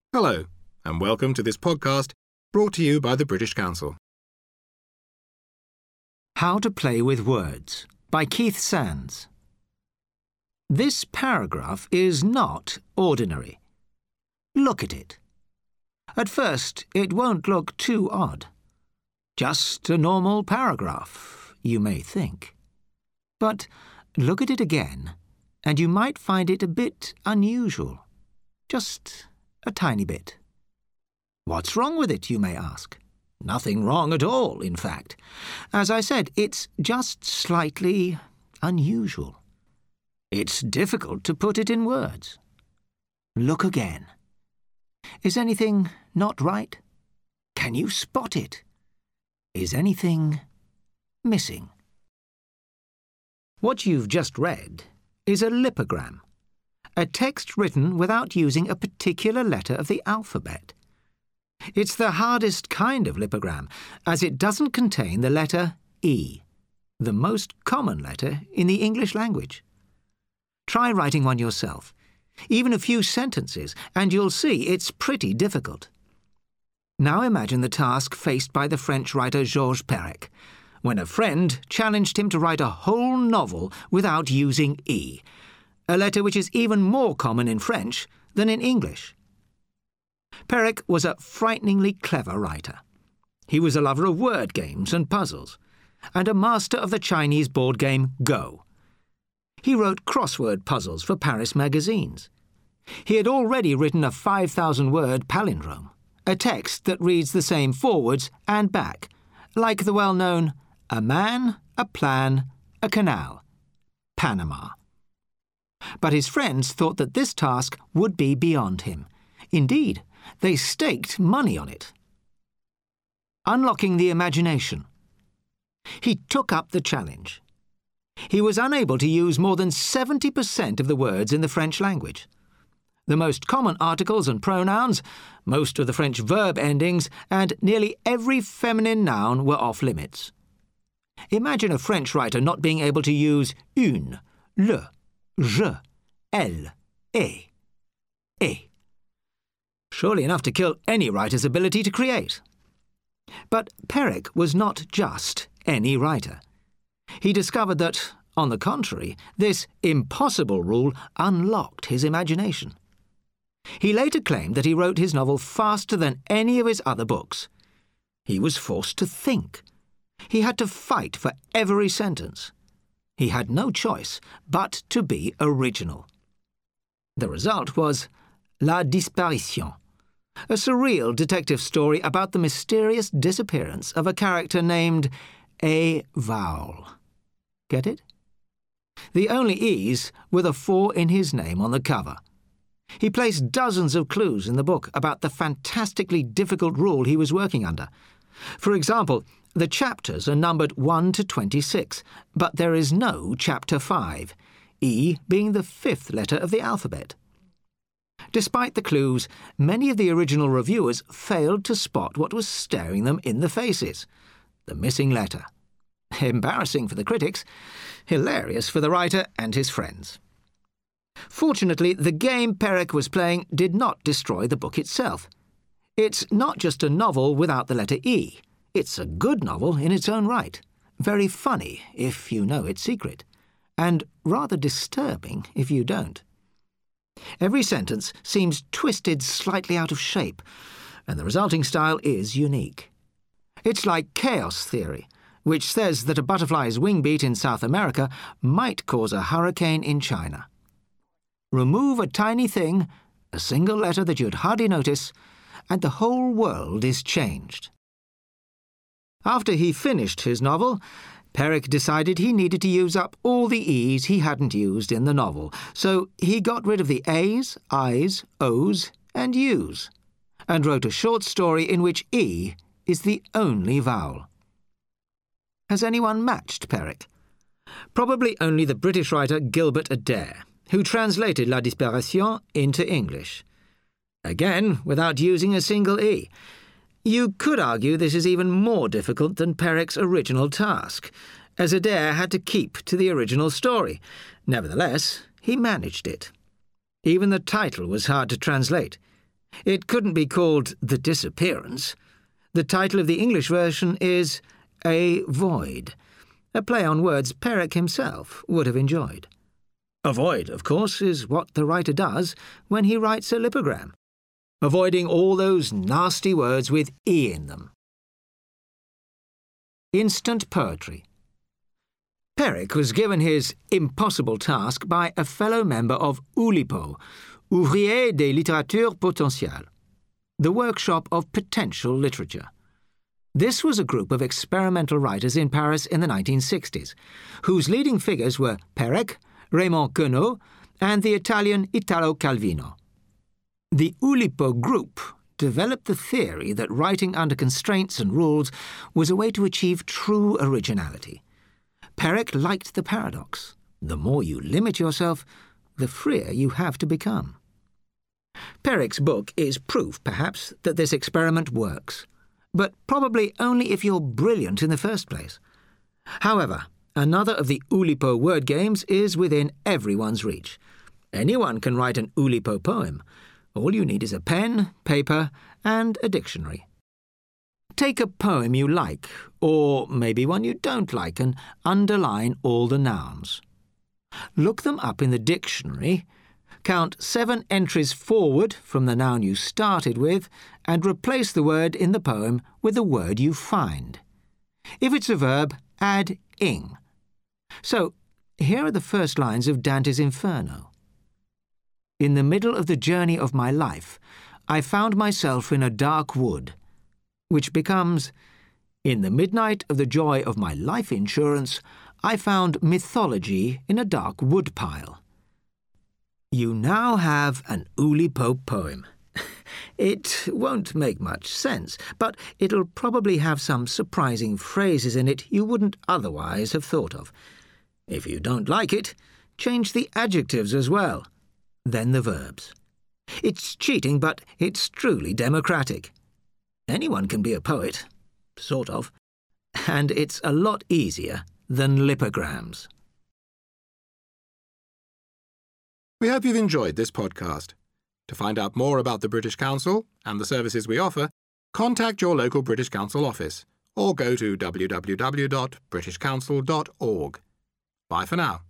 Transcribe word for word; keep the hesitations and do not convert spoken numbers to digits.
Hello, and welcome to this podcast brought to you by the British Council. How to Play with Words by Keith Sands. This paragraph is not ordinary. Look at it. At first, it won't look too odd. Just a normal paragraph, you may think. But look at it again, and you might find it a bit unusual. Just a tiny bit. What's wrong with it, you may ask? Nothing wrong at all, in fact. As I said, it's just slightly unusual. It's difficult to put it in words. Look again. Is anything not right? Can you spot it? Is anything missing? What you've just read is a lipogram, a text written without using a particular letter of the alphabet. It's the hardest kind of lipogram, as it doesn't contain the letter E, the most common letter in the English language. Try writing one yourself, even a few sentences, and you'll see it's pretty difficult. Now imagine the task faced by the French writer Georges Perec, when a friend challenged him to write a whole novel without using E, a letter which is even more common in French than in English. Perec was a frighteningly clever writer. He was a lover of word games and puzzles, and a master of the Chinese board game Go. He wrote crossword puzzles for Paris magazines. He had already written a five thousand word palindrome, a text that reads the same forwards and back, like the well-known A Man, a Plan, a Canal, Panama. But his friends thought that this task would be beyond him. Indeed, they staked money on it. Unlocking the imagination. He took up the challenge. He was unable to use more than seventy percent of the words in the French language. The most common articles and pronouns, most of the French verb endings, and nearly every feminine noun were off limits. Imagine a French writer not being able to use une, le, je, elle, et, et. Surely enough to kill any writer's ability to create. But Perec was not just any writer. He discovered that, on the contrary, this impossible rule unlocked his imagination. He later claimed that he wrote his novel faster than any of his other books. He was forced to think. He had to fight for every sentence. He had no choice but to be original. The result was La Disparition, a surreal detective story about the mysterious disappearance of a character named A. Vowel. Get it? The only E's were the four in his name on the cover. He placed dozens of clues in the book about the fantastically difficult rule he was working under. For example, the chapters are numbered one to twenty-six, but there is no chapter five, E being the fifth letter of the alphabet. Despite the clues, many of the original reviewers failed to spot what was staring them in the faces: the missing letter. Embarrassing for the critics, hilarious for the writer and his friends. Fortunately, the game Perec was playing did not destroy the book itself. It's not just a novel without the letter E. It's a good novel in its own right, very funny if you know its secret, and rather disturbing if you don't. Every sentence seems twisted slightly out of shape, and the resulting style is unique. It's like chaos theory, which says that a butterfly's wing beat in South America might cause a hurricane in China. Remove a tiny thing, a single letter that you'd hardly notice, and the whole world is changed. After he finished his novel, Perec decided he needed to use up all the E's he hadn't used in the novel, so he got rid of the A's, I's, O's, and U's, and wrote a short story in which E is the only vowel. Has anyone matched Perec? Probably only the British writer Gilbert Adair, who translated La Disparition into English. Again, without using a single E. You could argue this is even more difficult than Perec's original task, as Adair had to keep to the original story. Nevertheless, he managed it. Even the title was hard to translate. It couldn't be called The Disappearance. The title of the English version is A Void, a play on words Perec himself would have enjoyed. Avoid, of course, is what the writer does when he writes a lipogram, avoiding all those nasty words with E in them. Instant poetry. Perec was given his impossible task by a fellow member of Oulipo, Ouvrier des Littératures Potentielles, the workshop of potential literature. This was a group of experimental writers in Paris in the nineteen sixties, whose leading figures were Perec, Raymond Queneau, and the Italian Italo Calvino. The Oulipo group developed the theory that writing under constraints and rules was a way to achieve true originality. Perec liked the paradox. The more you limit yourself, the freer you have to become. Perec's book is proof, perhaps, that this experiment works, but probably only if you're brilliant in the first place. However, another of the Oulipo word games is within everyone's reach. Anyone can write an Oulipo poem. All you need is a pen, paper, and a dictionary. Take a poem you like, or maybe one you don't like, and underline all the nouns. Look them up in the dictionary, count seven entries forward from the noun you started with, and replace the word in the poem with the word you find. If it's a verb, add ing. So, here are the first lines of Dante's Inferno. In the middle of the journey of my life, I found myself in a dark wood, which becomes, in the midnight of the joy of my life insurance, I found mythology in a dark woodpile. You now have an Oulipo poem. It won't make much sense, but it'll probably have some surprising phrases in it you wouldn't otherwise have thought of. If you don't like it, change the adjectives as well, then the verbs. It's cheating, but it's truly democratic. Anyone can be a poet, sort of, and it's a lot easier than lipograms. We hope you've enjoyed this podcast. To find out more about the British Council and the services we offer, contact your local British Council office or go to w w w dot british council dot org. Bye for now.